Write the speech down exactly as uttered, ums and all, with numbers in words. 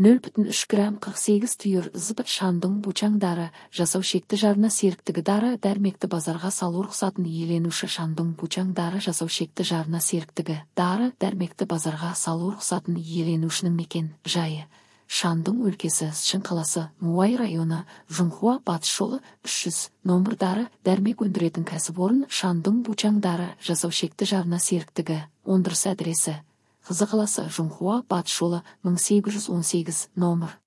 нөл бүтін үш грамм қырық сегіз түйір зып шандың бучаң дары жасау шекті жарына серіктігі дары дәрмекті базарға салу рұқсатын иеленуші шандың бучаң дары жасау шекті жарына серіктігі дары дәрмекті базарға салу рұқсатын иеленушінің мекен жайы Шандың өлкесі Шың қаласы Муай районы Жұмхуа батыс жолы үш жүз номер дары дәрмек өндіретін кәсіпорын Шандың бучаң дары жасау шекті жарына серіктігі өндіріс адресі Қызы қаласы Жұмхуа батыс жолы мың сегіз жүз он сегіз номер